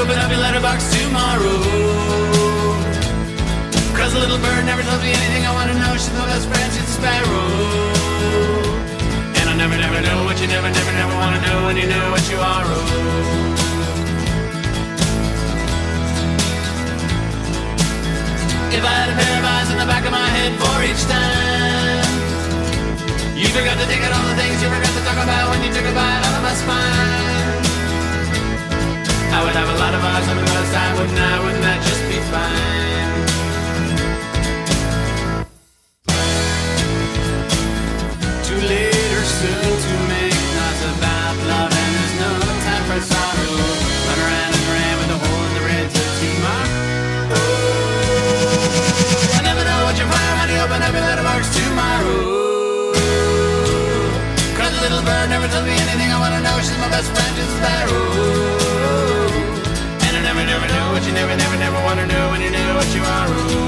open up your letterbox tomorrow. Cause a little bird never tells me anything I wanna know. She's my best friend, she's a sparrow. And I never, never know what you never, never, never wanna know when you know what you are. If I had a pair of eyes in the back of my head for each time you forgot to take out all the things you forgot to talk about when you took a bite out of my spine, I would have a lot of eyes on the other side, wouldn't I? Wouldn't that just be fine? Too late or soon to make noise about love, and there's no time for sorrow. Run around and ran with a hole in the red to tomorrow. I never know what you'll find when you open up your letterbox tomorrow. Cause the little bird never tells me anything I wanna know. She's my best friend, she's a sparrow. And I never, never know what you never, never, never wanna know when you know what you are.